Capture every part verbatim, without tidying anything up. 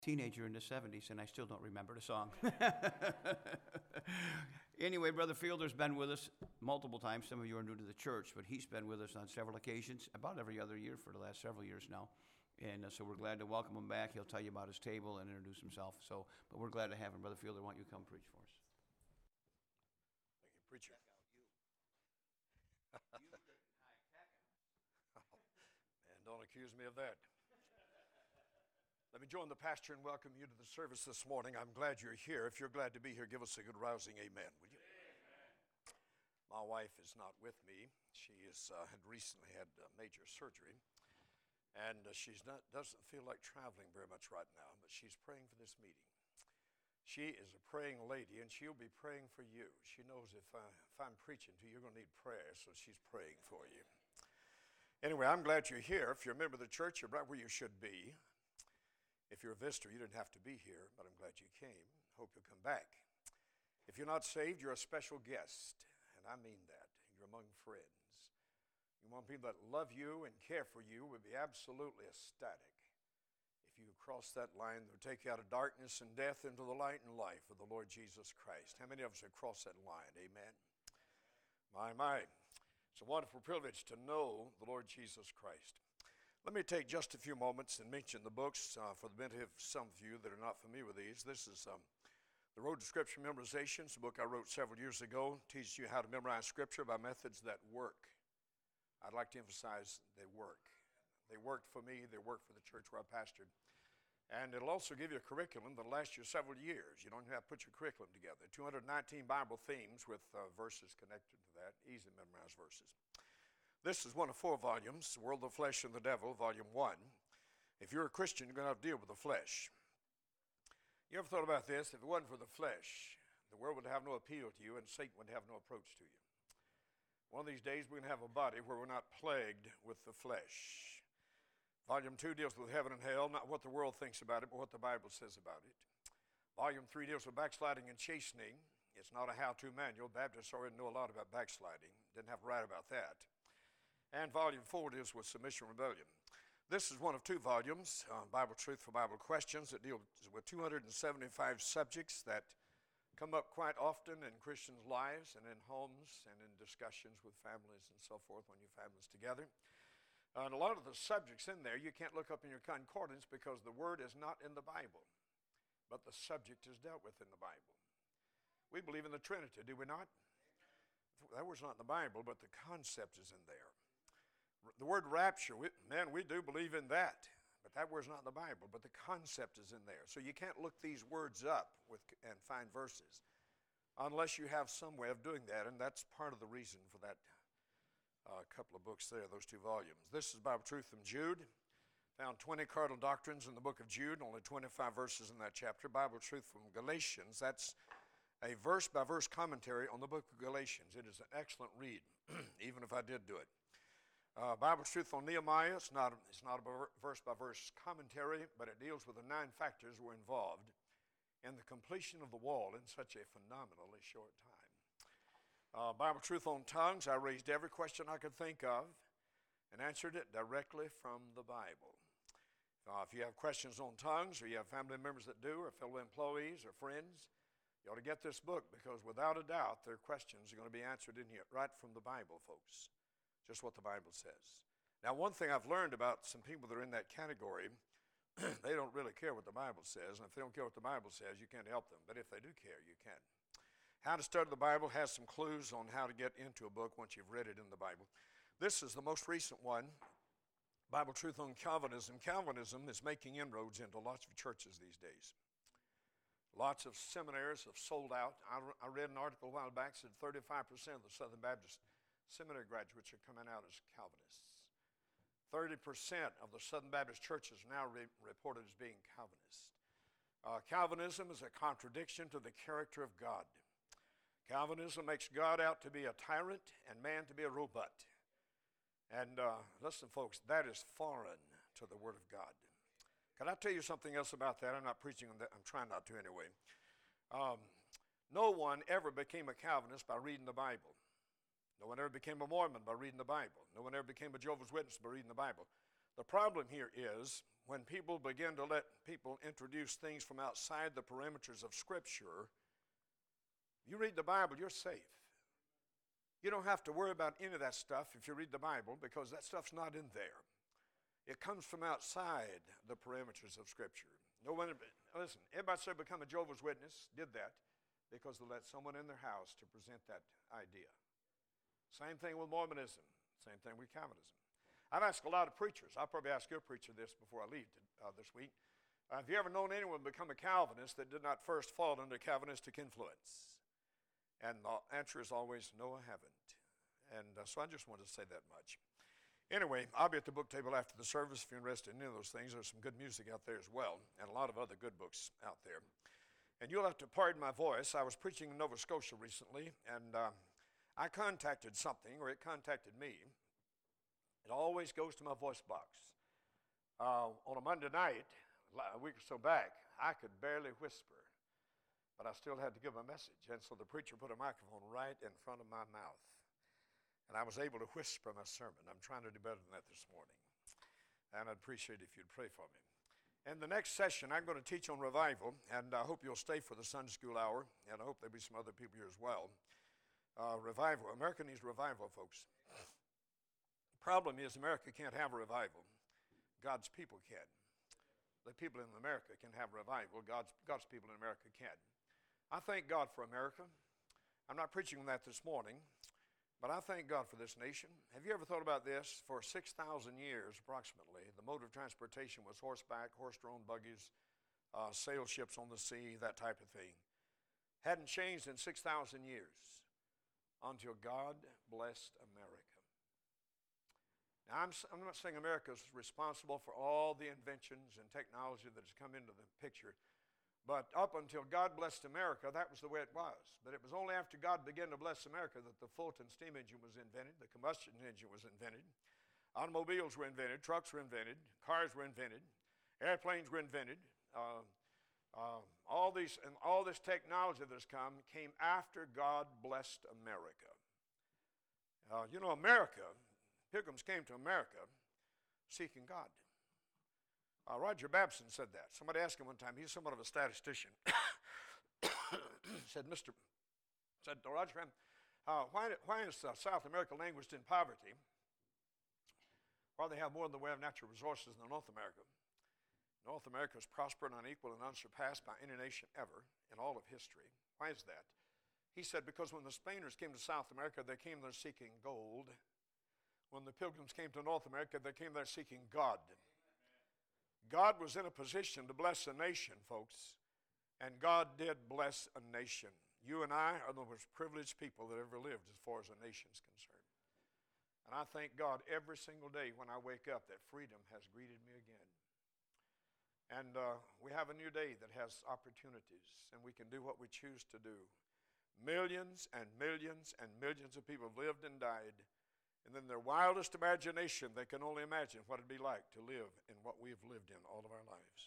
teenager in the seventies, and I still don't remember the song. Anyway, Brother Fielder's been with us multiple times. Some of you are new to the church, but he's been with us on several occasions, about every other year for the last several years now. And uh, so we're glad to welcome him back. He'll tell you about his table and introduce himself. So, but we're glad to have him. Brother Fielder, why don't you come preach for us? Thank you, preacher. And don't accuse me of that. Let me join the pastor and welcome you to the service this morning. I'm glad you're here. If you're glad to be here, give us a good rousing amen, will you? Amen. My wife is not with me. She is, uh, had recently had uh, major surgery, and uh, she doesn't feel like traveling very much right now, but she's praying for this meeting. She is a praying lady, and she'll be praying for you. She knows if, I, if I'm preaching to you, you're going to need prayer, so she's praying for you. Anyway, I'm glad you're here. If you're a member of the church, you're right where you should be. If you're a visitor, you didn't have to be here, but I'm glad you came. Hope you'll come back. If you're not saved, you're a special guest, and I mean that. You're among friends. You want people that love you and care for you would be absolutely ecstatic. If you cross that line, they'll take you out of darkness and death into the light and life of the Lord Jesus Christ. How many of us have crossed that line? Amen. My, my. It's a wonderful privilege to know the Lord Jesus Christ. Let me take just a few moments and mention the books uh, for the benefit of some of you that are not familiar with these. This is um, The Road to Scripture Memorization. It's a book I wrote several years ago. It teaches you how to memorize Scripture by methods that work. I'd like to emphasize they work. They worked for me. They worked for the church where I pastored. And it'll also give you a curriculum that'll last you several years. You don't have to put your curriculum together. two hundred nineteen Bible themes with uh, verses connected to that. Easy to memorize verses. This is one of four volumes, The World, the Flesh, and the Devil, Volume one. If you're a Christian, you're going to have to deal with the flesh. You ever thought about this? If it wasn't for the flesh, the world would have no appeal to you and Satan would have no approach to you. One of these days, we're going to have a body where we're not plagued with the flesh. Volume two deals with heaven and hell, not what the world thinks about it, but what the Bible says about it. Volume three deals with backsliding and chastening. It's not a how-to manual. Baptists already know a lot about backsliding. Didn't have to write about that. And volume four deals with submission and rebellion. This is one of two volumes, uh, Bible Truth for Bible Questions, that deals with two hundred seventy-five subjects that come up quite often in Christians' lives and in homes and in discussions with families and so forth when your family's together. Uh, and a lot of the subjects in there you can't look up in your concordance because the word is not in the Bible, but the subject is dealt with in the Bible. We believe in the Trinity, do we not? That word's not in the Bible, but the concept is in there. The word rapture, we, man, we do believe in that, but that word's not in the Bible, but the concept is in there. So you can't look these words up with and find verses unless you have some way of doing that, and that's part of the reason for that uh, couple of books there, those two volumes. This is Bible Truth from Jude. Found twenty cardinal doctrines in the book of Jude, only twenty-five verses in that chapter. Bible Truth from Galatians, that's a verse-by-verse commentary on the book of Galatians. It is an excellent read, even if I did do it. Uh, Bible Truth on Nehemiah, it's not, it's not a verse-by-verse commentary, but it deals with the nine factors that were involved in the completion of the wall in such a phenomenally short time. Uh, Bible Truth on Tongues, I raised every question I could think of and answered it directly from the Bible. Uh, if you have questions on tongues, or you have family members that do, or fellow employees or friends, you ought to get this book because without a doubt their questions are going to be answered in here right from the Bible, folks. Just what the Bible says. Now, one thing I've learned about some people that are in that category, they don't really care what the Bible says, and if they don't care what the Bible says, you can't help them. But if they do care, you can. How to Study the Bible has some clues on how to get into a book once you've read it in the Bible. This is the most recent one, Bible Truth on Calvinism. Calvinism is making inroads into lots of churches these days. Lots of seminaries have sold out. I, I read an article a while back that said thirty-five percent of the Southern Baptist seminary graduates are coming out as Calvinists. thirty percent of the Southern Baptist churches are now re- reported as being Calvinist. Uh, Calvinism is a contradiction to the character of God. Calvinism makes God out to be a tyrant and man to be a robot. And uh, listen, folks, that is foreign to the Word of God. Can I tell you something else about that? I'm not preaching on that. I'm trying not to anyway. Um, no one ever became a Calvinist by reading the Bible. No one ever became a Mormon by reading the Bible. No one ever became a Jehovah's Witness by reading the Bible. The problem here is when people begin to let people introduce things from outside the perimeters of Scripture, you read the Bible, you're safe. You don't have to worry about any of that stuff if you read the Bible, because that stuff's not in there. It comes from outside the perimeters of Scripture. No one, listen, everybody said become a Jehovah's Witness, did that because they let someone in their house to present that idea. Same thing with Mormonism. Same thing with Calvinism. I've asked a lot of preachers. I'll probably ask your preacher this before I leave uh, this week. Uh, have you ever known anyone become a Calvinist that did not first fall under Calvinistic influence? And the answer is always, no, I haven't. And uh, so I just wanted to say that much. Anyway, I'll be at the book table after the service if you're interested in any of those things. There's some good music out there as well, and a lot of other good books out there. And you'll have to pardon my voice. I was preaching in Nova Scotia recently, and uh, I contacted something, or it contacted me. It always goes to my voice box. Uh, on a Monday night, a week or so back, I could barely whisper, but I still had to give a message. And so the preacher put a microphone right in front of my mouth, and I was able to whisper my sermon. I'm trying to do better than that this morning, and I'd appreciate it if you'd pray for me. In the next session, I'm going to teach on revival, and I hope you'll stay for the Sunday school hour, and I hope there'll be some other people here as well. Uh, revival. America needs revival, folks. Problem is, America can't have a revival. God's people can. The people in America can have revival. God's, God's people in America can. I thank God for America. I'm not preaching on that this morning, but I thank God for this nation. Have you ever thought about this? For six thousand years, approximately, the mode of transportation was horseback, horse-drawn buggies, uh, sail ships on the sea, that type of thing. Hadn't changed in six thousand years until God blessed America. Now, I'm, I'm not saying America is responsible for all the inventions and technology that has come into the picture, but up until God blessed America, that was the way it was. But it was only after God began to bless America that the Fulton steam engine was invented, the combustion engine was invented, automobiles were invented, trucks were invented, cars were invented, airplanes were invented. Uh, uh, all these and all this technology that has come came after God blessed America. Uh, you know, America. Pilgrims came to America seeking God. Uh, Roger Babson said that. Somebody asked him one time, he's somewhat of a statistician, said, Mister said, Roger, uh, why, why is uh, South America languished in poverty while they have more in the way of natural resources than North America? North America is prospered, unequal, and unsurpassed by any nation ever in all of history. Why is that? He said, because when the Spaniards came to South America, they came there seeking gold. When the Pilgrims came to North America, they came there seeking God. God was in a position to bless a nation, folks, and God did bless a nation. You and I are the most privileged people that ever lived as far as a nation is concerned. And I thank God every single day when I wake up that freedom has greeted me again. And uh, we have a new day that has opportunities, and we can do what we choose to do. Millions and millions and millions of people have lived and died. And in their wildest imagination, they can only imagine what it'd be like to live in what we've lived in all of our lives.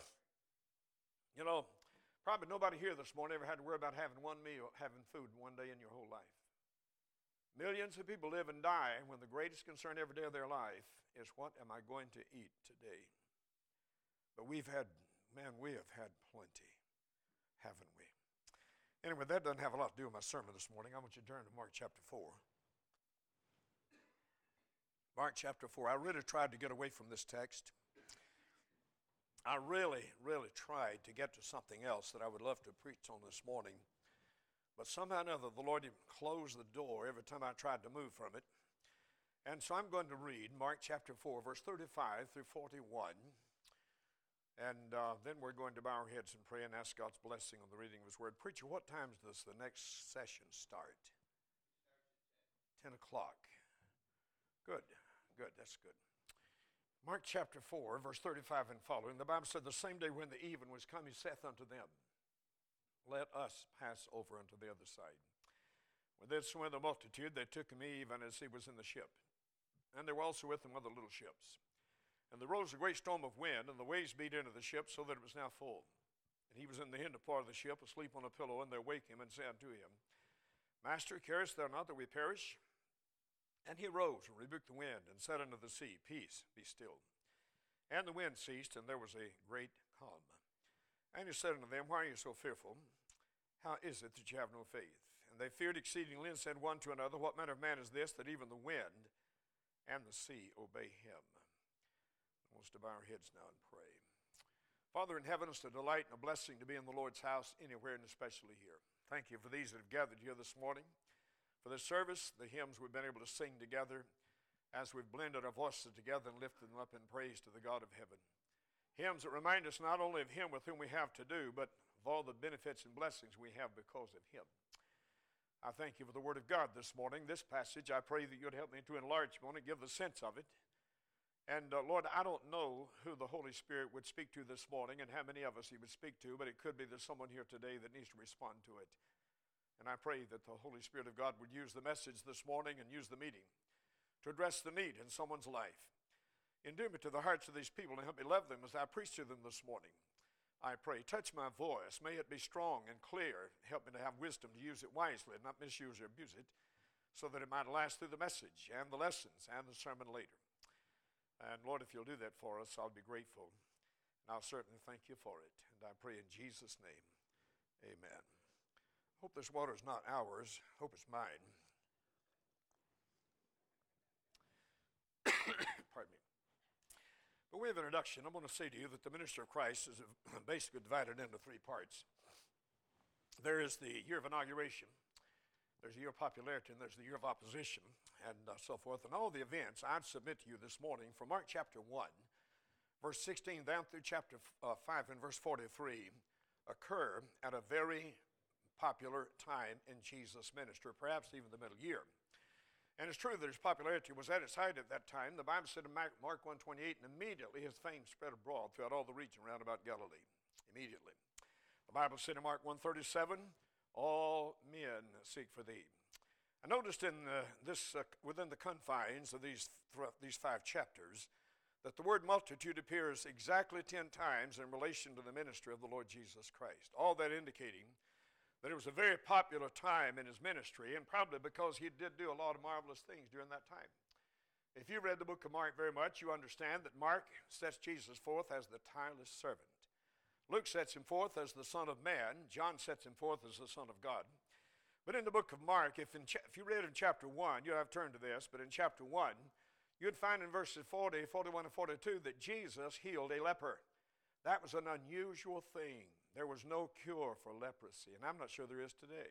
You know, probably nobody here this morning ever had to worry about having one meal, having food one day in your whole life. Millions of people live and die when the greatest concern every day of their life is, what am I going to eat today? But we've had, man, we have had plenty, haven't we? Anyway, that doesn't have a lot to do with my sermon this morning. I want you to turn to Mark chapter four. Mark chapter four. I really tried to get away from this text. I really, really tried to get to something else that I would love to preach on this morning. But somehow or another, the Lord closed the door every time I tried to move from it. And so I'm going to read Mark chapter four, verse thirty-five through forty-one. And uh, then we're going to bow our heads and pray and ask God's blessing on the reading of His Word. Preacher, what time does the next session start? ten o'clock. Good. Good, that's good. Mark chapter four, verse thirty-five and following. The Bible said, the same day when the even was come, He saith unto them, let us pass over unto the other side. When they had swum the multitude, they took Him even as He was in the ship. And there were also with Him other little ships. And there rose a great storm of wind, and the waves beat into the ship, so that it was now full. And He was in the hinder part of the ship, asleep on a pillow, and they wake Him and say unto Him, Master, carest thou not that we perish? And He arose and rebuked the wind, and said unto the sea, Peace, be still. And the wind ceased, and there was a great calm. And he said unto them, Why are you so fearful? How is it that you have no faith? And they feared exceedingly, and said one to another, What manner of man is this, that even the wind and the sea obey him? I want us to bow our heads now and pray. Father in heaven, it's a delight and a blessing to be in the Lord's house anywhere, and especially here. Thank you for these that have gathered here this morning, for this service, the hymns we've been able to sing together, as we've blended our voices together and lifted them up in praise to the God of heaven. Hymns that remind us not only of Him with whom we have to do, but of all the benefits and blessings we have because of Him. I thank you for the Word of God this morning. This passage, I pray that you'd help me to enlarge me on it, give the sense of it. And uh, Lord, I don't know who the Holy Spirit would speak to this morning and how many of us He would speak to, but it could be there's someone here today that needs to respond to it. And I pray that the Holy Spirit of God would use the message this morning and use the meeting to address the need in someone's life. Endear me to the hearts of these people and help me love them as I preach to them this morning. I pray, touch my voice. May it be strong and clear. Help me to have wisdom to use it wisely and not misuse or abuse it, so that it might last through the message and the lessons and the sermon later. And Lord, if you'll do that for us, I'll be grateful. And I'll certainly thank you for it. And I pray in Jesus' name, amen. Hope this water is not ours. Hope it's mine. Pardon me. By way of introduction, I'm going to say to you that the ministry of Christ is basically divided into three parts. There is the year of inauguration, there's the year of popularity, and there's the year of opposition, and uh, so forth. And all the events I'd submit to you this morning from Mark chapter one, verse sixteen down through chapter uh, five and verse forty-three occur at a very popular time in Jesus' ministry, perhaps even the middle year. And it's true that his popularity was at its height at that time. The Bible said in Mark one twenty-eight, and immediately his fame spread abroad throughout all the region round about Galilee. Immediately. The Bible said in Mark one thirty-seven, all men seek for thee. I noticed in uh, this, uh, within the confines of these, th- these five chapters, that the word multitude appears exactly ten times in relation to the ministry of the Lord Jesus Christ. All that indicating that it was a very popular time in his ministry, and probably because he did do a lot of marvelous things during that time. If you read the book of Mark very much, you understand that Mark sets Jesus forth as the tireless servant. Luke sets him forth as the Son of Man. John sets him forth as the Son of God. But in the book of Mark, if, in cha- if you read in chapter one, you have turned to this, but in chapter one, you'd find in verses forty, forty-one, and forty-two that Jesus healed a leper. That was an unusual thing. There was no cure for leprosy, and I'm not sure there is today.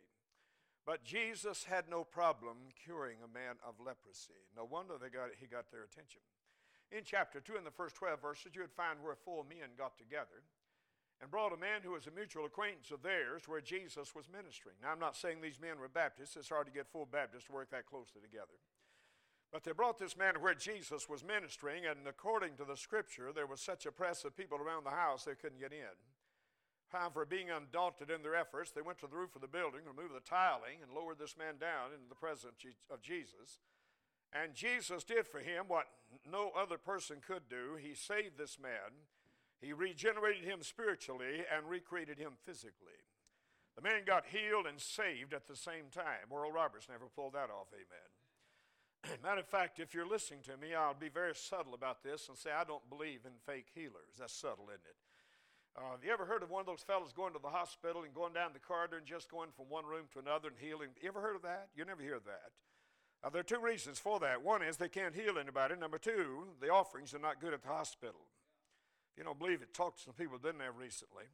But Jesus had no problem curing a man of leprosy. No wonder they got, he got their attention. In chapter two, in the first twelve verses, you would find where four men got together and brought a man who was a mutual acquaintance of theirs where Jesus was ministering. Now, I'm not saying these men were Baptists. It's hard to get four Baptists to work that closely together. But they brought this man where Jesus was ministering, and according to the Scripture, there was such a press of people around the house they couldn't get in. However, being undaunted in their efforts, they went to the roof of the building, removed the tiling, and lowered this man down into the presence of Jesus. And Jesus did for him what no other person could do. He saved this man. He regenerated him spiritually and recreated him physically. The man got healed and saved at the same time. Oral Roberts never pulled that off, amen. Matter of fact, if you're listening to me, I'll be very subtle about this and say I don't believe in fake healers. That's subtle, isn't it? Uh, have you ever heard of one of those fellows going to the hospital and going down the corridor and just going from one room to another and healing? You ever heard of that? You never hear of that. Uh, there are two reasons for that. One is they can't heal anybody. Number two, the offerings are not good at the hospital. If you don't believe it, talk to some people who've been there recently.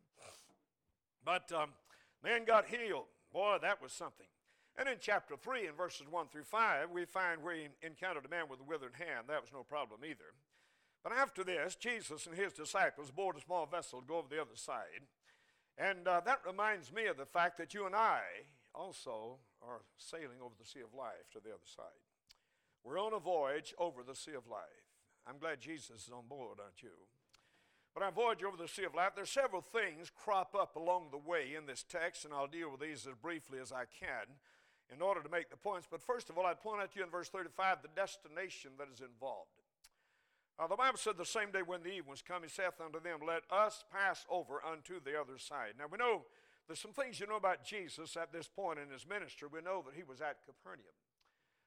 But um, man got healed. Boy, that was something. And in chapter three, in verses one through five, we find where he encountered a man with a withered hand. That was no problem either. But after this, Jesus and his disciples board a small vessel to go over the other side. And uh, that reminds me of the fact that you and I also are sailing over the Sea of Life to the other side. We're on a voyage over the Sea of Life. I'm glad Jesus is on board, aren't you? But our voyage over the Sea of Life, there's several things crop up along the way in this text, and I'll deal with these as briefly as I can in order to make the points. But first of all, I'd point out to you in verse thirty-five the destination that is involved. Uh, the Bible said the same day when the eve was come, he saith unto them, let us pass over unto the other side. Now we know there's some things you know about Jesus at this point in his ministry. We know that he was at Capernaum.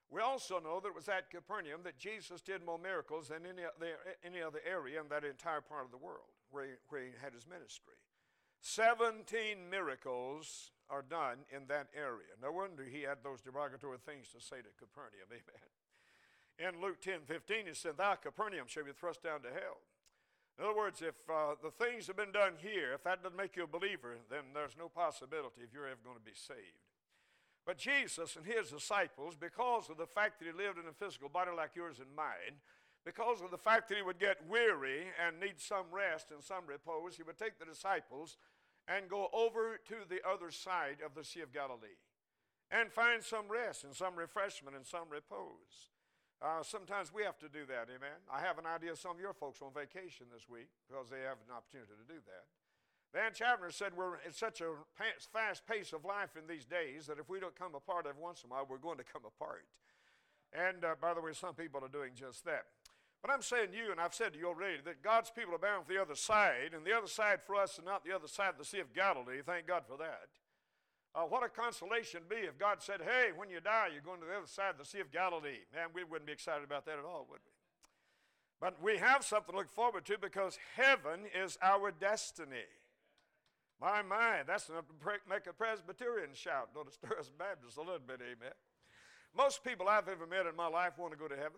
We also know that it was at Capernaum that Jesus did more miracles than any other, any other area in that entire part of the world where he, where he had his ministry. Seventeen miracles are done in that area. No wonder he had those derogatory things to say to Capernaum. Amen. In Luke ten fifteen, he said, "Thou, Capernaum, shall be thrust down to hell." In other words, if uh, the things have been done here, if that doesn't make you a believer, then there's no possibility if you're ever going to be saved. But Jesus and his disciples, because of the fact that he lived in a physical body like yours and mine, because of the fact that he would get weary and need some rest and some repose, he would take the disciples and go over to the other side of the Sea of Galilee and find some rest and some refreshment and some repose. Uh, sometimes we have to do that, amen. I have an idea some of your folks on vacation this week because they have an opportunity to do that. Dan Chavner said we're in such a fast pace of life in these days that if we don't come apart every once in a while, we're going to come apart. And uh, by the way, some people are doing just that. But I'm saying to you, and I've said to you already, that God's people are bound for the other side, and the other side for us is not the other side of the Sea of Galilee. Thank God for that. Uh, what a consolation it'd be if God said, "Hey, when you die, you're going to the other side of the Sea of Galilee." Man, we wouldn't be excited about that at all, would we? But we have something to look forward to because heaven is our destiny. My, my, that's enough to make a Presbyterian shout. Don't stir us Baptists a little bit, amen. Most people I've ever met in my life want to go to heaven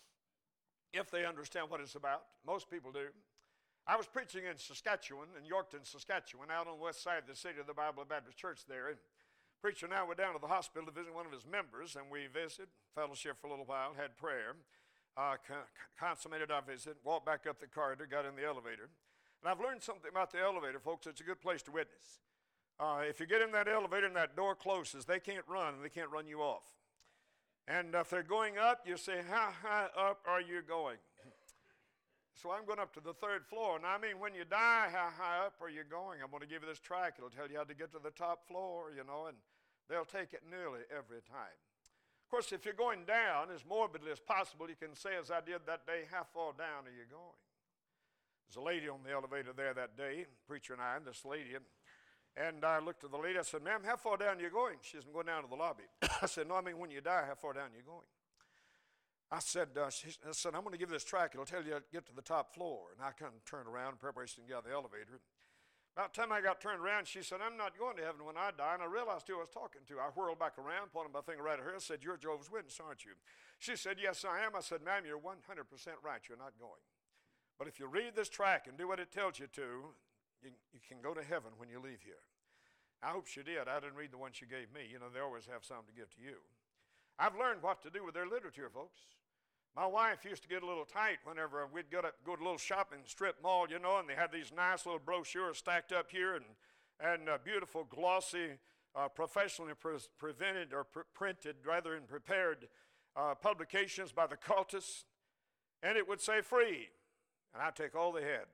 if they understand what it's about. Most people do. I was preaching in Saskatchewan, in Yorkton, Saskatchewan, out on the west side of the city of the Bible Baptist Church there. And preacher and I went down to the hospital to visit one of his members, and we visited, fellowship for a little while, had prayer, uh, con- consummated our visit, walked back up the corridor, got in the elevator. And I've learned something about the elevator, folks. It's a good place to witness. Uh, if you get in that elevator and that door closes, they can't run, and they can't run you off. And if they're going up, you say, "How high up are you going?" So I'm going up to the third floor. And I mean, when you die, how high up are you going? I'm going to give you this track. It'll tell you how to get to the top floor, you know, and they'll take it nearly every time. Of course, if you're going down as morbidly as possible, you can say, as I did that day, "How far down are you going?" There's a lady on the elevator there that day, preacher and I, and this lady, and I looked at the lady. I said, "Ma'am, how far down are you going?" She said, "I'm going down to the lobby." I said, "No, I mean, when you die, how far down are you going?" I said, uh, she, I said, "I'm going to give you this track. It'll tell you how to get to the top floor." And I kind of turned around in preparation to get out of the elevator. About the time I got turned around, she said, "I'm not going to heaven when I die." And I realized who I was talking to. I whirled back around, pointed my finger right at her. I said, "You're a Jehovah's Witness, aren't you?" She said, "Yes, I am." I said, "Ma'am, you're one hundred percent right. You're not going. But if you read this track and do what it tells you to, you, you can go to heaven when you leave here." I hope she did. I didn't read the one she gave me. You know, they always have something to give to you. I've learned what to do with their literature, folks. My wife used to get a little tight whenever we'd go to, go to a little shopping strip mall, you know, and they had these nice little brochures stacked up here and, and uh, beautiful, glossy, uh, professionally pre- prevented or pre- printed, rather, and prepared uh, publications by the cultists. And it would say free. And I'd take all they had.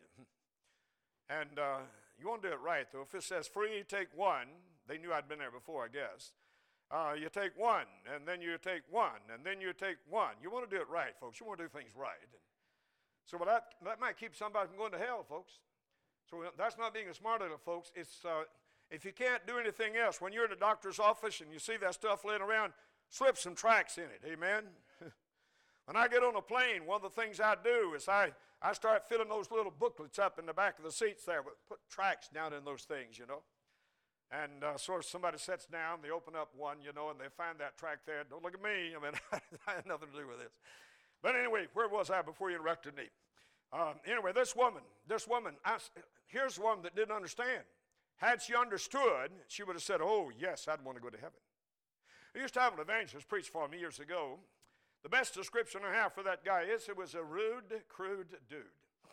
And uh, you want to do it right, though. If it says free, take one. They knew I'd been there before, I guess. Uh, you take one, and then you take one, and then you take one. You want to do it right, folks. You want to do things right. And so well, that, that might keep somebody from going to hell, folks. So that's not being a smart aleck, folks. It's, uh, if you can't do anything else, when you're in a doctor's office and you see that stuff laying around, slip some tracts in it, amen? When I get on a plane, one of the things I do is I, I start filling those little booklets up in the back of the seats there, but put tracts down in those things, you know. And uh, so if somebody sits down, they open up one, you know, and they find that tract there. Don't look at me. I mean, I had nothing to do with this. But anyway, where was I before you interrupted me? Um, anyway, this woman, this woman, I, here's one that didn't understand. Had she understood, she would have said, "Oh, yes, I'd want to go to heaven." I used to have an evangelist preach for me years ago. The best description I have for that guy is it was a rude, crude dude.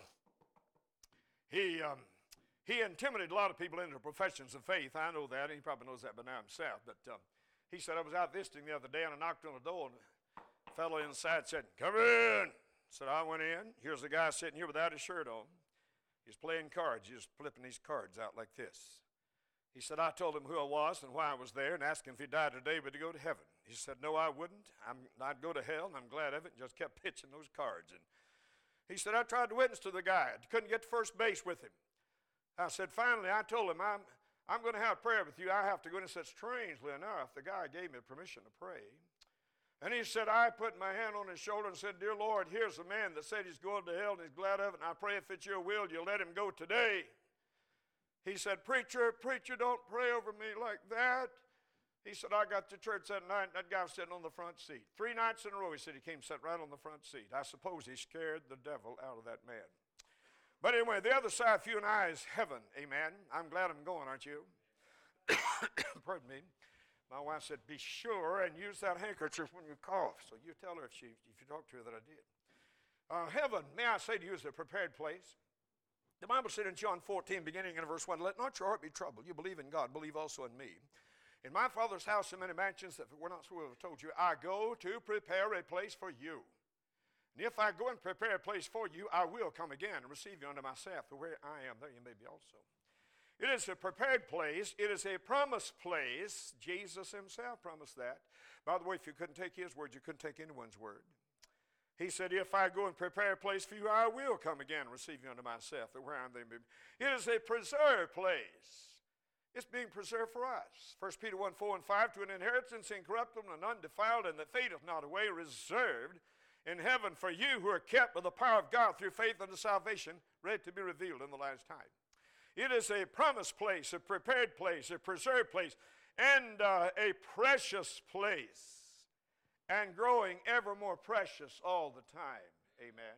He... Um, He intimidated a lot of people into professions of faith. I know that, and he probably knows that by now himself. But um, he said, I was out visiting the other day, and I knocked on the door, and a fellow inside said, "Come in." So I went in. Here's the guy sitting here without his shirt on. He's playing cards. He's flipping these cards out like this. He said, I told him who I was and why I was there, and asked him if he died today, would he go to heaven? He said, "No, I wouldn't. I'm, I'd go to hell, and I'm glad of it," and just kept pitching those cards. And he said, I tried to witness to the guy. I couldn't get to first base with him. I said, finally, I told him, I'm, I'm going to have prayer with you. I have to go in. And said, strangely enough, the guy gave me permission to pray. And he said, I put my hand on his shoulder and said, Dear Lord, here's a man that said he's going to hell and he's glad of it, and I pray if it's your will, you'll let him go today. He said, Preacher, preacher, don't pray over me like that. He said, I got to church that night, and that guy was sitting on the front seat. Three nights in a row, he said, he came sit right on the front seat. I suppose he scared the devil out of that man. But anyway, the other side for you and I is heaven, amen. I'm glad I'm going, aren't you? Pardon me. My wife said, be sure and use that handkerchief when you cough. So you tell her if, she, if you talk to her that I did. Uh, heaven, may I say to you, is a prepared place. The Bible said in John fourteen, beginning in verse one, let not your heart be troubled. You believe in God, believe also in me. In my Father's house are many mansions, that if it were not so, I would have told you. I go to prepare a place for you. And if I go and prepare a place for you, I will come again and receive you unto myself. For where I am, there you may be also. It is a prepared place. It is a promised place. Jesus himself promised that. By the way, if you couldn't take his word, you couldn't take anyone's word. He said, if I go and prepare a place for you, I will come again and receive you unto myself. That where I am, there may be. It is a preserved place. It's being preserved for us. First Peter one, four, and five, to an inheritance incorruptible and undefiled, and that fadeth not away, reserved in heaven for you who are kept by the power of God through faith unto salvation, ready to be revealed in the last time. It is a promised place, a prepared place, a preserved place, and uh, a precious place, and growing ever more precious all the time. Amen.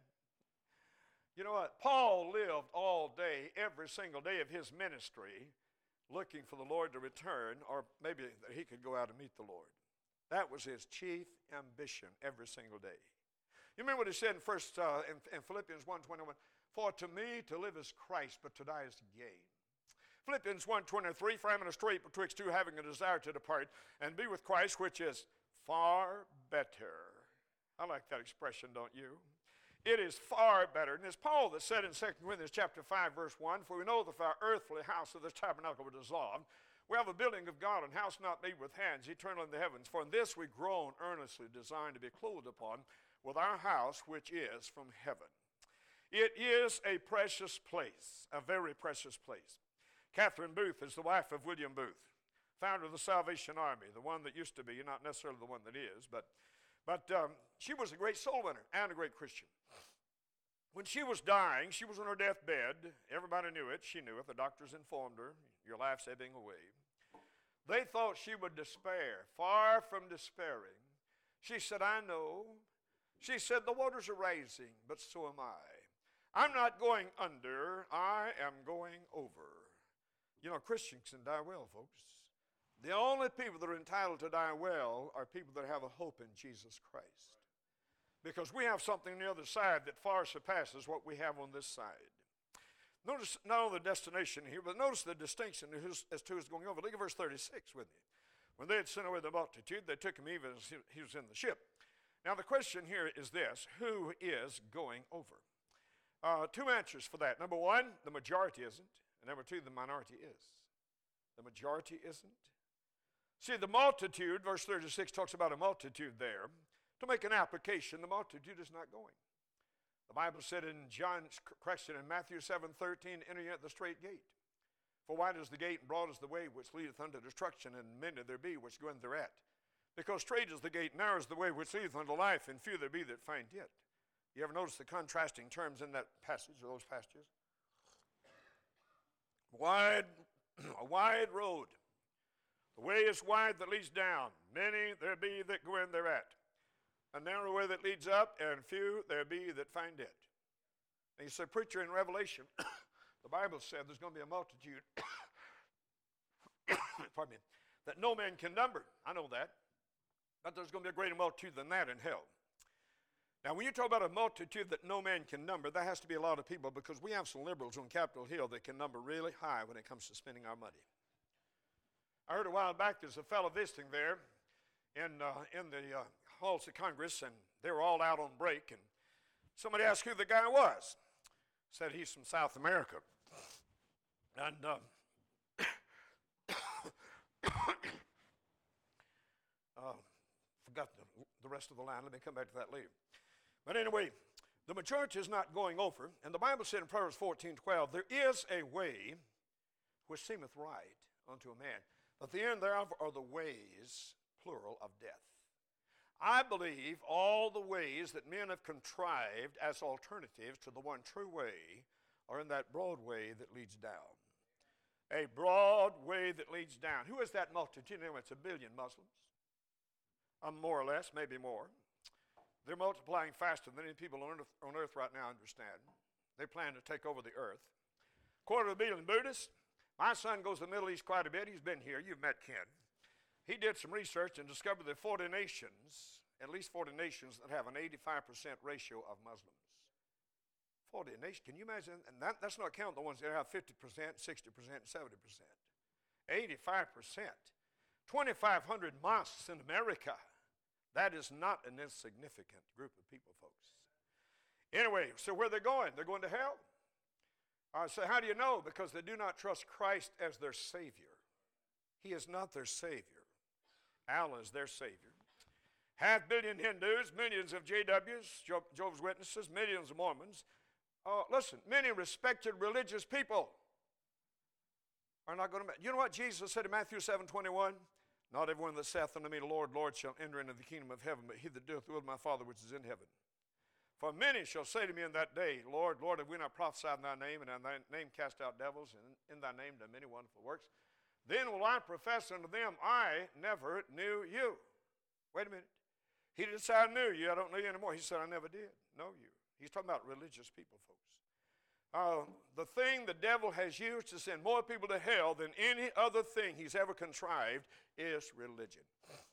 You know what? Paul lived all day, every single day of his ministry, looking for the Lord to return, or maybe that he could go out and meet the Lord. That was his chief ambition every single day. You remember what he said in, first, uh, in, in Philippians one twenty-one? For to me to live is Christ, but to die is gain. Philippians one twenty-three, for I am in a strait betwixt two, having a desire to depart and be with Christ, which is far better. I like that expression, don't you? It is far better. And it's Paul that said in Second Corinthians chapter five, verse one, for we know that if our earthly house of this tabernacle were dissolved, we have a building of God, and house not made with hands, eternal in the heavens. For in this we groan earnestly, designed to be clothed upon with our house, which is from heaven. It is a precious place, a very precious place. Catherine Booth is the wife of William Booth, founder of the Salvation Army, the one that used to be, not necessarily the one that is, but, but um, she was a great soul winner and a great Christian. When she was dying, she was on her deathbed. Everybody knew it. She knew it. The doctors informed her, your life's ebbing away. They thought she would despair. Far from despairing, she said, I know. She said, the waters are rising, but so am I. I'm not going under, I am going over. You know, Christians can die well, folks. The only people that are entitled to die well are people that have a hope in Jesus Christ. Because we have something on the other side that far surpasses what we have on this side. Notice not only the destination here, but notice the distinction as to who's going over. Look at verse thirty-six with me. When they had sent away the multitude, they took him even as he was in the ship. Now the question here is this: who is going over? Uh, two answers for that. Number one, the majority isn't. And number two, the minority is. The majority isn't. See, the multitude, verse thirty-six talks about a multitude there. To make an application, the multitude is not going. The Bible said in John's correction in Matthew seven thirteen, enter ye at the straight gate. For wide is the gate and broad is the way which leadeth unto destruction, and many there be which go in thereat. Because straight is the gate, narrow is the way which leadeth unto life, and few there be that find it. You ever notice the contrasting terms in that passage, or those passages? Wide, a wide road. The way is wide that leads down. Many there be that go in thereat. A narrow way that leads up, and few there be that find it. And you say, preacher, in Revelation, the Bible said there's going to be a multitude, pardon me, that no man can number. I know that. But there's going to be a greater multitude than that in hell. Now, when you talk about a multitude that no man can number, that has to be a lot of people, because we have some liberals on Capitol Hill that can number really high when it comes to spending our money. I heard a while back there's a fellow visiting there in, uh, in the uh, halls of Congress, and they were all out on break, and somebody asked who the guy was. Said he's from South America. And um, uh, forgot the, the rest of the line. Let me come back to that later. But anyway, the majority is not going over, and the Bible said in Proverbs fourteen twelve, there is a way which seemeth right unto a man, but the end thereof are the ways, plural, of death. I believe all the ways that men have contrived as alternatives to the one true way are in that broad way that leads down. A broad way that leads down. Who is that multitude? You know, it's a billion Muslims. Um, more or less, maybe more. They're multiplying faster than any people on earth, on earth right now understand. They plan to take over the earth. Quarter of a billion Buddhists. My son goes to the Middle East quite a bit. He's been here. You've met Ken. He did some research and discovered there are forty nations, at least forty nations, that have an eighty-five percent ratio of Muslims. forty nations. Can you imagine? And that, that's not counting the ones that have fifty percent, sixty percent, seventy percent. eighty-five percent. twenty-five hundred mosques in America. That is not an insignificant group of people, folks. Anyway, so where are they going? They're going to hell. Uh, so how do you know? Because they do not trust Christ as their Savior. He is not their Savior. Allah is their Savior. Half billion Hindus, millions of J Ws, Jehovah's Witnesses, millions of Mormons. Uh, listen, many respected religious people are not going to. You know what Jesus said in Matthew seven twenty-one? Not everyone that saith unto me, Lord, Lord, shall enter into the kingdom of heaven, but he that doeth the will of my Father which is in heaven. For many shall say to me in that day, Lord, Lord, have we not prophesied in thy name, and in thy name cast out devils, and in thy name done many wonderful works? Then will I profess unto them, I never knew you. Wait a minute. He didn't say I knew you, I don't know you anymore. He said I never did know you. He's talking about religious people, folks. Uh, the thing the devil has used to send more people to hell than any other thing he's ever contrived is religion.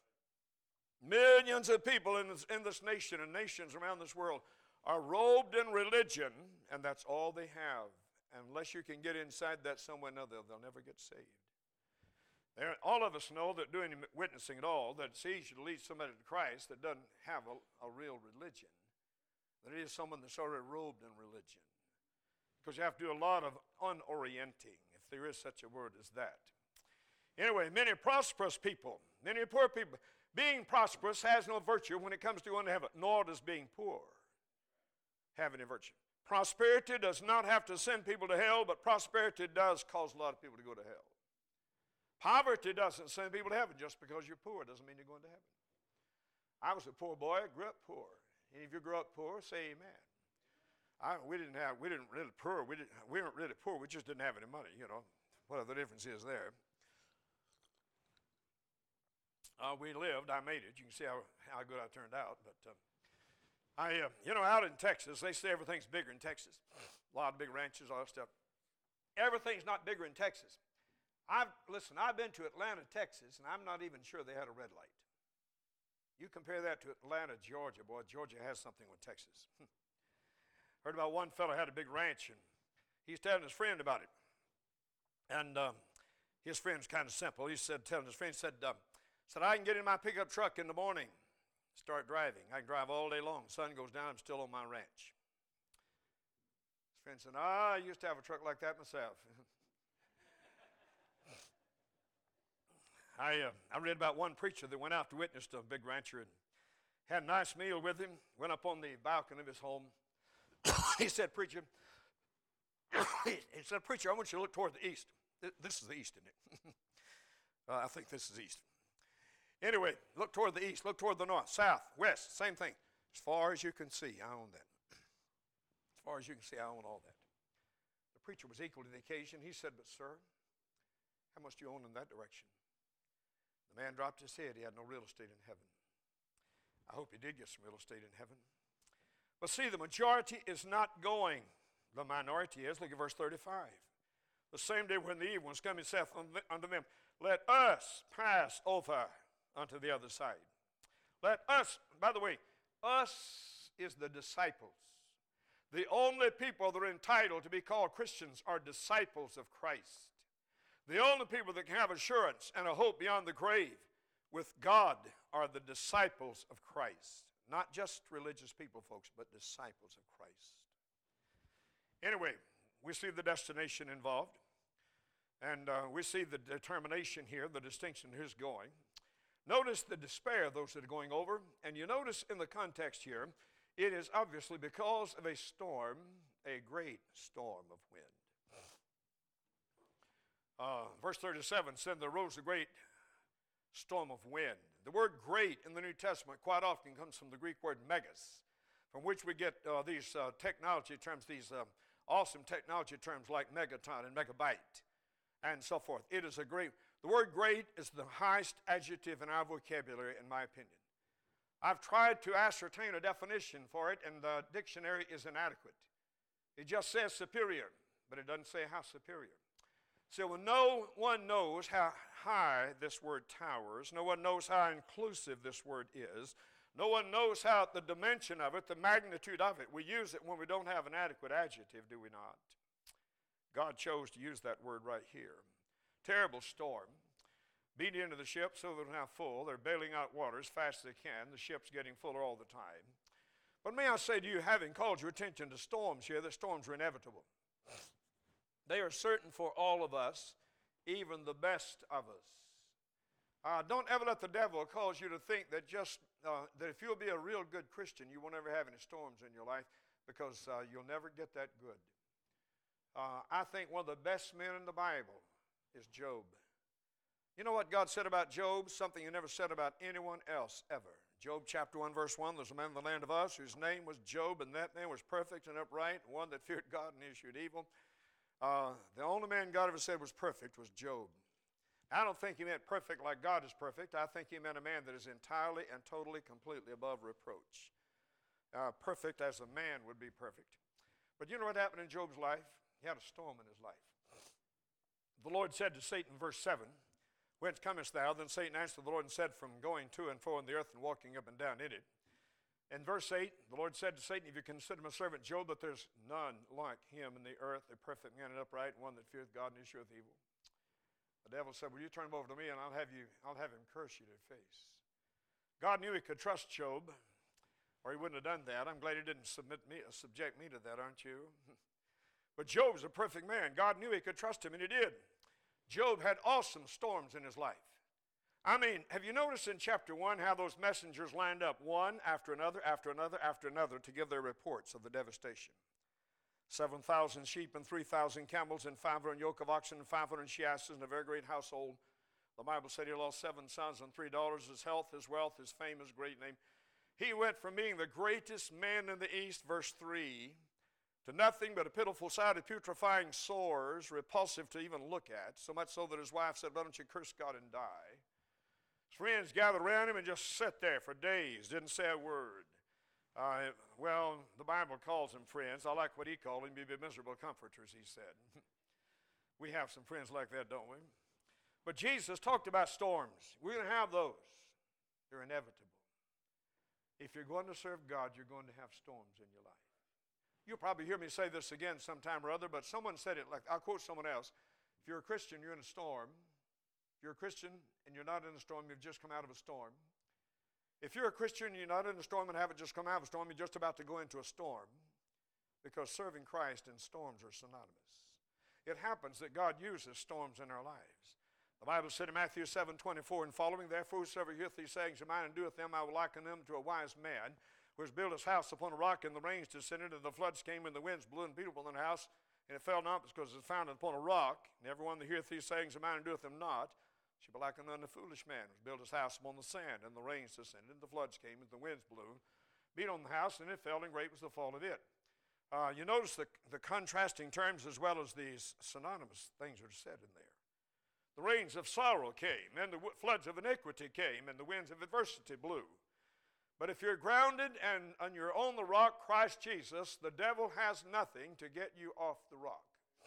Millions of people in this, in this nation and nations around this world are robed in religion, and that's all they have. Unless you can get inside that somewhere or another, they'll never get saved. There, all of us know that doing witnessing at all, that it's easy to lead somebody to Christ that doesn't have a, a real religion. That it is someone that's already robed in religion. Because you have to do a lot of unorienting, if there is such a word as that. Anyway, many prosperous people, many poor people. Being prosperous has no virtue when it comes to going to heaven, nor does being poor have any virtue. Prosperity does not have to send people to hell, but prosperity does cause a lot of people to go to hell. Poverty doesn't send people to heaven. Just because you're poor doesn't mean you're going to heaven. I was a poor boy. I grew up poor. Any of you grew up poor, say amen. I, we didn't have, we didn't really poor. We didn't, we weren't really poor. We just didn't have any money, you know. Whatever the difference is there. Uh, we lived. I made it. You can see how, how good I turned out. But uh, I, uh, you know, out in Texas, they say everything's bigger in Texas. A lot of big ranches, all that stuff. Everything's not bigger in Texas. I've, listen, I've been to Atlanta, Texas, and I'm not even sure they had a red light. You compare that to Atlanta, Georgia. Boy, Georgia has something with Texas. Heard about one fellow had a big ranch, and he's telling his friend about it. And um, his friend's kind of simple. He said, telling his friend, said, um, said, I can get in my pickup truck in the morning, start driving. I can drive all day long. Sun goes down, I'm still on my ranch. His friend said, ah, I used to have a truck like that myself. I, uh, I read about one preacher that went out to witness to a big rancher and had a nice meal with him, went up on the balcony of his home. He said, preacher, he said, preacher, I want you to look toward the east. This is the east, isn't it? uh, I think this is east. Anyway, look toward the east, look toward the north, south, west, same thing. As far as you can see, I own that. As far as you can see, I own all that. The preacher was equal to the occasion. He said, but sir, how much do you own in that direction? The man dropped his head. He had no real estate in heaven. I hope he did get some real estate in heaven. But see, the majority is not going. The minority is. Look at verse thirty-five. The same day when the evil ones come, he saith unto them, let us pass over unto the other side. Let us, by the way, us is the disciples. The only people that are entitled to be called Christians are disciples of Christ. The only people that can have assurance and a hope beyond the grave with God are the disciples of Christ. Not just religious people, folks, but disciples of Christ. Anyway, we see the destination involved. And uh, we see the determination here, the distinction who's going. Notice the despair of those that are going over. And you notice in the context here, it is obviously because of a storm, a great storm of wind. Uh, verse thirty-seven said there rose a great storm of wind. The word great in the New Testament quite often comes from the Greek word megas, from which we get uh, these uh, technology terms, these uh, awesome technology terms like megaton and megabyte and so forth. It is a great, the word great is the highest adjective in our vocabulary, in my opinion. I've tried to ascertain a definition for it, and the dictionary is inadequate. It just says superior, but it doesn't say how superior. So when no one knows how high this word towers, no one knows how inclusive this word is, no one knows how the dimension of it, the magnitude of it. We use it when we don't have an adequate adjective, do we not? God chose to use that word right here. Terrible storm. Beat into the ship so they're now full. They're bailing out water as fast as they can. The ship's getting fuller all the time. But may I say to you, having called your attention to storms here, that storms are inevitable. They are certain for all of us, even the best of us. Uh, don't ever let the devil cause you to think that just uh, that if you'll be a real good Christian, you won't ever have any storms in your life, because uh, you'll never get that good. Uh, I think one of the best men in the Bible is Job. You know what God said about Job? Something he never said about anyone else ever. Job chapter one, verse one, there's a man in the land of Uz whose name was Job, and that man was perfect and upright, one that feared God and eschewed evil. Uh, the only man God ever said was perfect was Job. I don't think he meant perfect like God is perfect. I think he meant a man that is entirely and totally, completely above reproach. Uh, perfect as a man would be perfect. But you know what happened in Job's life? He had a storm in his life. The Lord said to Satan, verse seven, "Whence comest thou?" Then Satan answered the Lord and said, "From going to and fro in the earth and walking up and down in it." In verse eight, the Lord said to Satan, "If you consider my servant Job, that there's none like him in the earth, a perfect man and upright, one that feareth God and escheweth evil." The devil said, "Well, you turn him over to me, and I'll have you, I'll have him curse you to your face." God knew he could trust Job, or he wouldn't have done that. I'm glad he didn't submit me, uh, subject me to that, aren't you? But Job's a perfect man. God knew he could trust him, and he did. Job had awesome storms in his life. I mean, have you noticed in chapter one how those messengers lined up one after another, after another, after another to give their reports of the devastation? seven thousand sheep and three thousand camels and five hundred yoke of oxen and five hundred she-asses and a very great household. The Bible said he lost seven sons and three daughters, his health, his wealth, his fame, his great name. He went from being the greatest man in the east, verse three, to nothing but a pitiful sight of putrefying sores, repulsive to even look at, so much so that his wife said, "Why don't you curse God and die?" His friends gathered around him and just sat there for days, didn't say a word. Uh, well, the Bible calls them friends. I like what he called them, be miserable comforters, he said. We have some friends like that, don't we? But Jesus talked about storms. We're going to have those. They're inevitable. If you're going to serve God, you're going to have storms in your life. You'll probably hear me say this again sometime or other, but someone said it like, I'll quote someone else. If you're a Christian, you're in a storm. If you're a Christian and you're not in a storm, you've just come out of a storm. If you're a Christian and you're not in a storm and haven't just come out of a storm, you're just about to go into a storm, because serving Christ and storms are synonymous. It happens that God uses storms in our lives. The Bible said in Matthew seven twenty-four and following, "Therefore whosoever heareth these sayings of mine and doeth them, I will liken them to a wise man, who has built his house upon a rock, and the rains descended, and the floods came, and the winds blew and beat upon the house, and it fell not, because it was founded upon a rock. And everyone that heareth these sayings of mine and doeth them not, shall be likened unto a foolish man, who built his house upon the sand, and the rains descended, and the floods came, and the winds blew, beat on the house, and it fell, and great was the fall of it." Uh, you notice the, the contrasting terms as well as these synonymous things are said in there. The rains of sorrow came, and the floods of iniquity came, and the winds of adversity blew. But if you're grounded and, and you're on the rock, Christ Jesus, the devil has nothing to get you off the rock.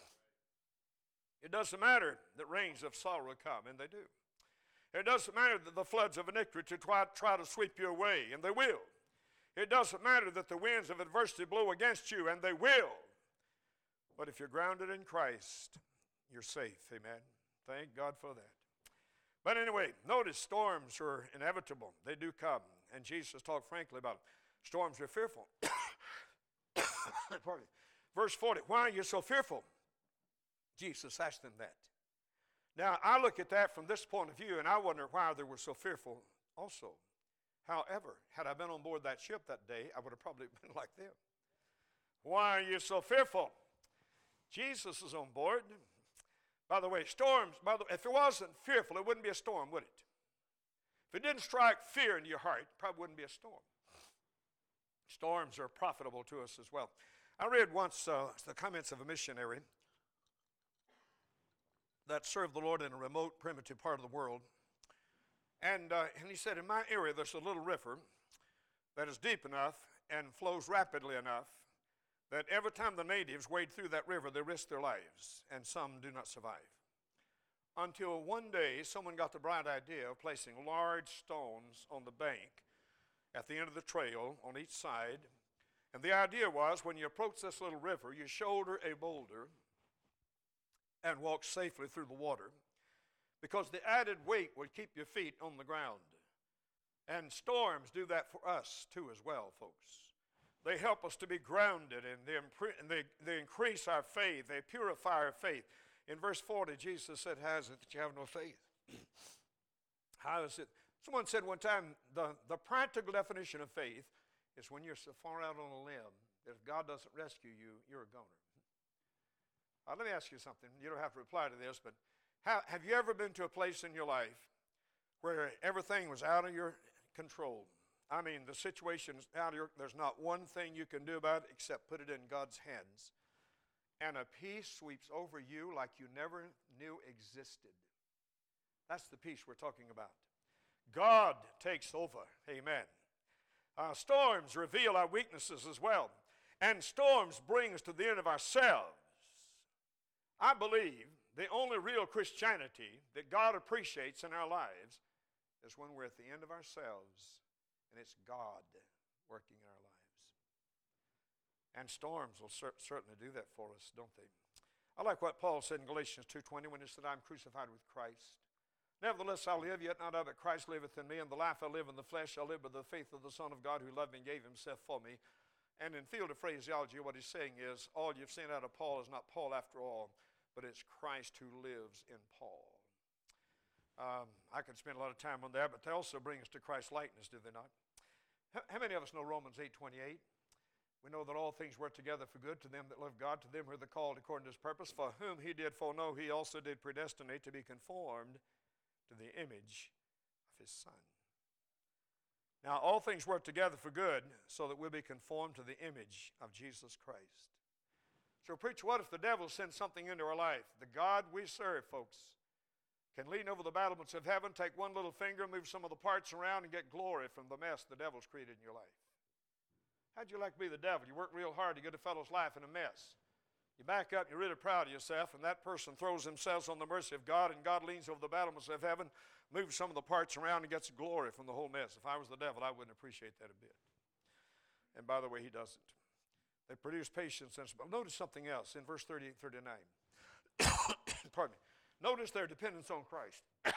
It doesn't matter that rains of sorrow come, and they do. It doesn't matter that the floods of iniquity try, try to sweep you away, and they will. It doesn't matter that the winds of adversity blow against you, and they will. But if you're grounded in Christ, you're safe. Amen. Thank God for that. But anyway, notice storms are inevitable. They do come. And Jesus talked frankly about them. Storms are fearful. Pardon me. Verse forty, "Why are you so fearful?" Jesus asked them that. Now, I look at that from this point of view, and I wonder why they were so fearful also. However, had I been on board that ship that day, I would have probably been like them. Why are you so fearful? Jesus is on board. By the way, storms, by the way, if it wasn't fearful, it wouldn't be a storm, would it? If it didn't strike fear into your heart, it probably wouldn't be a storm. Storms are profitable to us as well. I read once uh, the comments of a missionary that served the Lord in a remote, primitive part of the world. And, uh, and he said, in my area, there's a little river that is deep enough and flows rapidly enough that every time the natives wade through that river, they risk their lives, and some do not survive. Until one day, someone got the bright idea of placing large stones on the bank at the end of the trail on each side. And the idea was, when you approach this little river, you shoulder a boulder and walk safely through the water, because the added weight would keep your feet on the ground. And storms do that for us too as well, folks. They help us to be grounded, and they, impre- and they, they increase our faith. They purify our faith. In verse forty, Jesus said, how is it that you have no faith? How is it? Someone said one time, the, the practical definition of faith is when you're so far out on a limb that if God doesn't rescue you, you're a goner. Uh, let me ask you something. You don't have to reply to this, but how, have you ever been to a place in your life where everything was out of your control? I mean, the situation is out of your, there's not one thing you can do about it except put it in God's hands. And a peace sweeps over you like you never knew existed. That's the peace we're talking about. God takes over. Amen. Uh, storms reveal our weaknesses as well. And storms bring us to the end of ourselves. I believe the only real Christianity that God appreciates in our lives is when we're at the end of ourselves and it's God working in our lives. And storms will cer- certainly do that for us, don't they? I like what Paul said in Galatians two twenty when he said, I'm crucified with Christ. Nevertheless, I live, yet not I, but Christ liveth in me, and the life I live in the flesh, I live by the faith of the Son of God who loved me and gave himself for me. And in field of phraseology, what he's saying is, all you've seen out of Paul is not Paul after all, but it's Christ who lives in Paul. Um, I could spend a lot of time on that, but they also bring us to Christ's likeness, do they not? How, how many of us know Romans eight twenty-eight? We know that all things work together for good to them that love God, to them who are the called according to his purpose, for whom he did foreknow, he also did predestinate to be conformed to the image of his Son. Now, all things work together for good so that we'll be conformed to the image of Jesus Christ. So, preacher, what if the devil sends something into our life? The God we serve, folks, can lean over the battlements of heaven, take one little finger, move some of the parts around, and get glory from the mess the devil's created in your life. How'd you like to be the devil? You work real hard to get a fellow's life in a mess. You back up, you're really proud of yourself, and that person throws themselves on the mercy of God, and God leans over the battlements of heaven, moves some of the parts around, and gets glory from the whole mess. If I was the devil, I wouldn't appreciate that a bit. And by the way, he doesn't. They produce patience. And but notice something else in verse thirty-eight, thirty-nine. Pardon me. Notice their dependence on Christ.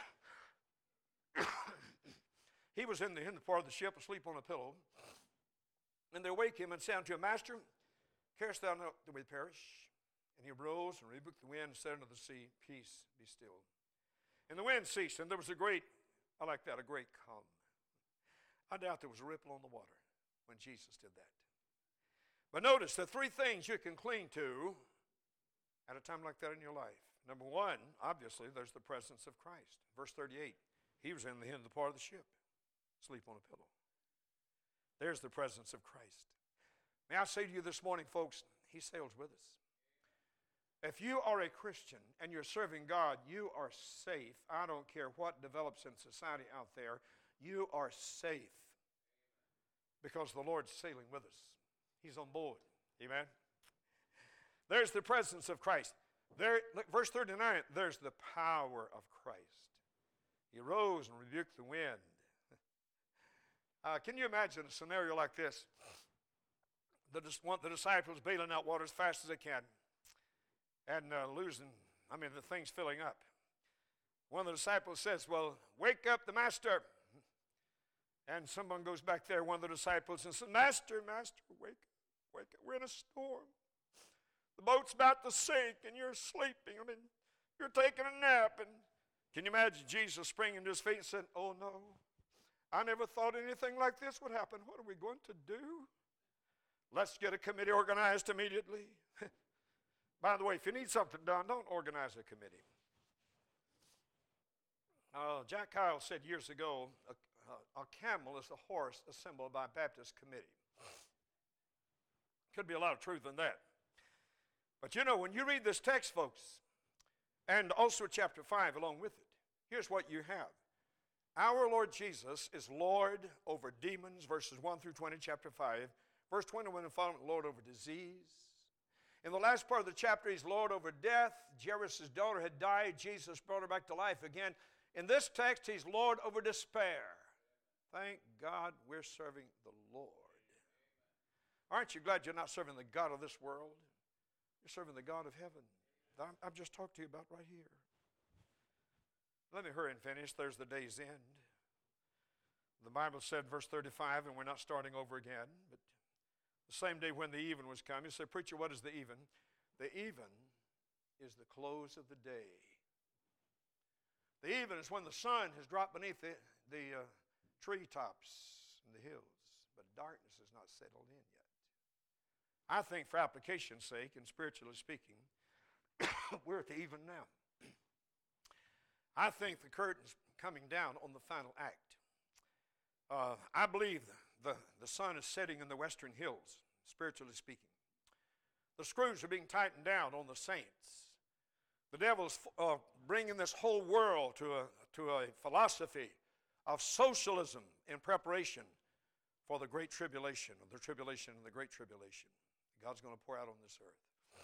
He was in the, in the part of the ship asleep on a pillow. And they wake him and say unto him, Master, carest thou not that we perish? And he arose and rebuked the wind and said unto the sea, Peace, be still. And the wind ceased, and there was a great, I like that, a great calm. I doubt there was a ripple on the water when Jesus did that. But notice the three things you can cling to at a time like that in your life. Number one, obviously, there's the presence of Christ. Verse thirty-eight, he was in the end of the part of the ship, asleep on a pillow. There's the presence of Christ. May I say to you this morning, folks, he sails with us. If you are a Christian and you're serving God, you are safe. I don't care what develops in society out there. You are safe because the Lord's sailing with us. He's on board. Amen? There's the presence of Christ. There, look, verse thirty-nine, there's the power of Christ. He rose and rebuked the wind. Uh, can you imagine a scenario like this? The, want the disciples bailing out water as fast as they can and uh, losing, I mean, the thing's filling up. One of the disciples says, well, wake up the master. And someone goes back there, one of the disciples, and says, Master, Master, wake up, wake up. We're in a storm. The boat's about to sink, and you're sleeping. I mean, you're taking a nap. And can you imagine Jesus springing to his feet and saying, oh, no. I never thought anything like this would happen. What are we going to do? Let's get a committee organized immediately. By the way, if you need something done, don't organize a committee. Uh, Jack Kyle said years ago, a, a, a camel is a horse assembled by a Baptist committee. Could be a lot of truth in that. But you know, when you read this text, folks, and also chapter five along with it, here's what you have. Our Lord Jesus is Lord over demons, verses one through twenty, chapter five. Verse twenty-one and following, Lord over disease. In the last part of the chapter, he's Lord over death. Jairus' daughter had died. Jesus brought her back to life again. In this text, he's Lord over despair. Thank God we're serving the Lord. Aren't you glad you're not serving the God of this world? You're serving the God of heaven. I'm, I've just talked to you about right here. Let me hurry and finish. There's the day's end. The Bible said, verse thirty-five, and we're not starting over again, but the same day when the even was come, you say, preacher, what is the even? The even is the close of the day. The even is when the sun has dropped beneath the, the uh, treetops and the hills, but darkness has not settled in yet. I think for application's sake and spiritually speaking, we're at the even now. I think the curtain's coming down on the final act. Uh, I believe the, the sun is setting in the western hills, spiritually speaking. The screws are being tightened down on the saints. The devil's uh, bringing this whole world to a, to a philosophy of socialism in preparation for the great tribulation, or the tribulation and the great tribulation. God's going to pour out on this earth.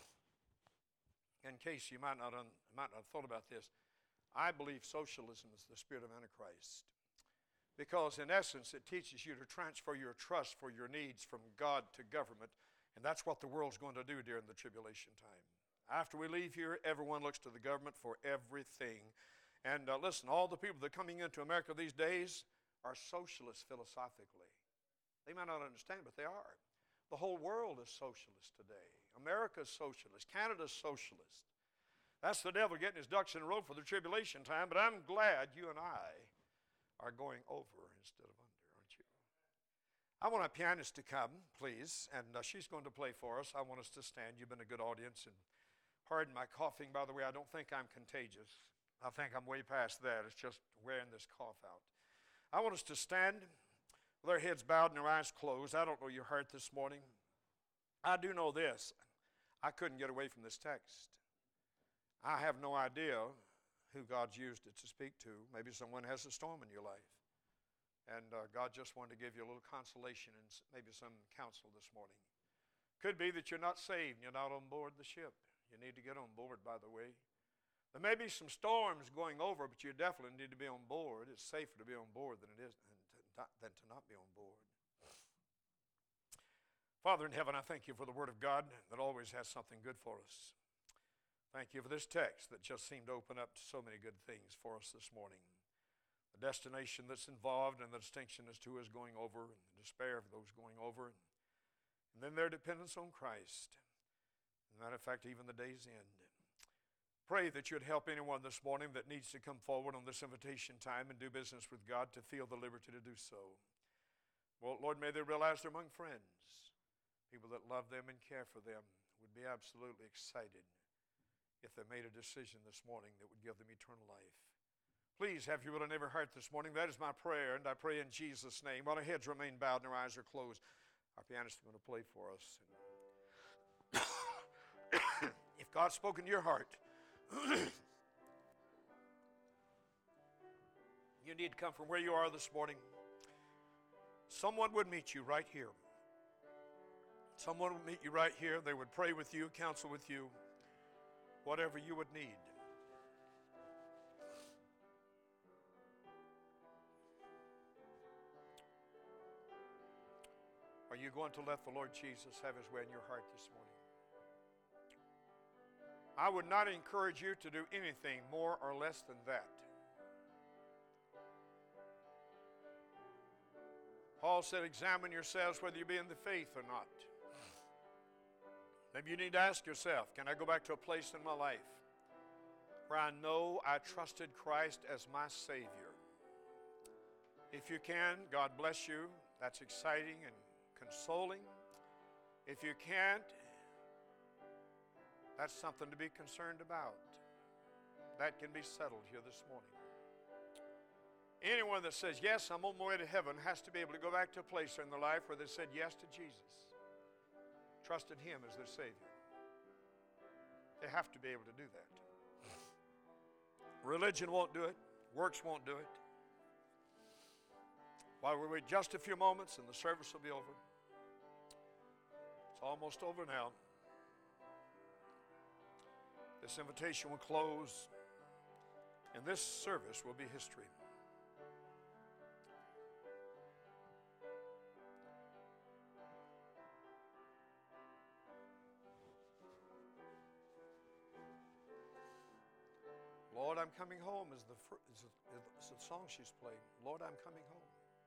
In case you might not, un, might not have thought about this, I believe socialism is the spirit of Antichrist. Because in essence, it teaches you to transfer your trust for your needs from God to government. And that's what the world's going to do during the tribulation time. After we leave here, everyone looks to the government for everything. And uh, listen, all the people that are coming into America these days are socialists philosophically. They might not understand, but they are. The whole world is socialist today. America's socialist. Canada's socialist. That's the devil getting his ducks in a row for the tribulation time, but I'm glad you and I are going over instead of under, aren't you? I want a pianist to come, please, and uh, she's going to play for us. I want us to stand. You've been a good audience, and pardon my coughing, by the way. I don't think I'm contagious. I think I'm way past that. It's just wearing this cough out. I want us to stand with our heads bowed and our eyes closed. I don't know your heart this morning. I do know this. I couldn't get away from this text. I have no idea who God's used it to speak to. Maybe someone has a storm in your life. And uh, God just wanted to give you a little consolation and maybe some counsel this morning. Could be that you're not saved and you're not on board the ship. You need to get on board, by the way. There may be some storms going over, but you definitely need to be on board. It's safer to be on board than it is than to not be on board. Father in heaven, I thank you for the Word of God that always has something good for us. Thank you for this text that just seemed to open up so many good things for us this morning. The destination that's involved and the distinction as to who is going over and the despair of those going over. And then their dependence on Christ. As a matter of fact, even the day's end. Pray that you'd help anyone this morning that needs to come forward on this invitation time and do business with God to feel the liberty to do so. Well, Lord, may they realize they're among friends. People that love them and care for them would be absolutely excited if they made a decision this morning that would give them eternal life. Please have your will in every heart this morning. That is my prayer, and I pray in Jesus' name. While our heads remain bowed and our eyes are closed, our pianist is going to play for us. If God's spoken to your heart, you need to come from where you are this morning. Someone would meet you right here. Someone would meet you right here. They would pray with you, counsel with you, whatever you would need. Are you going to let the Lord Jesus have his way in your heart this morning? I would not encourage you to do anything more or less than that. Paul said, examine yourselves whether you be in the faith or not. Maybe you need to ask yourself, can I go back to a place in my life where I know I trusted Christ as my Savior? If you can, God bless you. That's exciting and consoling. If you can't, that's something to be concerned about. That can be settled here this morning. Anyone that says, yes, I'm on my way to heaven, has to be able to go back to a place in their life where they said yes to Jesus, trusted Him as their Savior. They have to be able to do that. Religion won't do it. Works won't do it. While we wait just a few moments and the service will be over. It's almost over now. This invitation will close, and this service will be history. Lord, I'm coming home is the, is the, is the song she's playing. Lord, I'm coming home.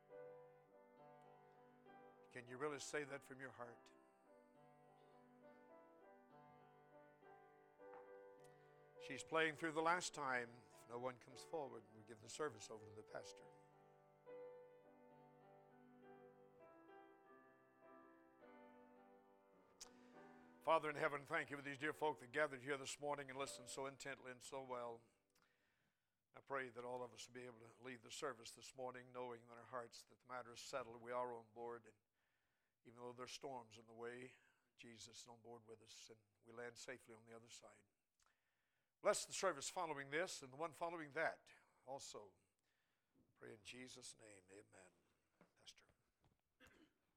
Can you really say that from your heart? She's playing through the last time. If no one comes forward, we give the service over to the pastor. Father in heaven, thank you for these dear folk that gathered here this morning and listened so intently and so well. I pray that all of us will be able to leave the service this morning knowing in our hearts that the matter is settled. We are on board, and even though there's storms in the way, Jesus is on board with us, and we land safely on the other side. Bless the service following this and the one following that also. Pray in Jesus' name, amen.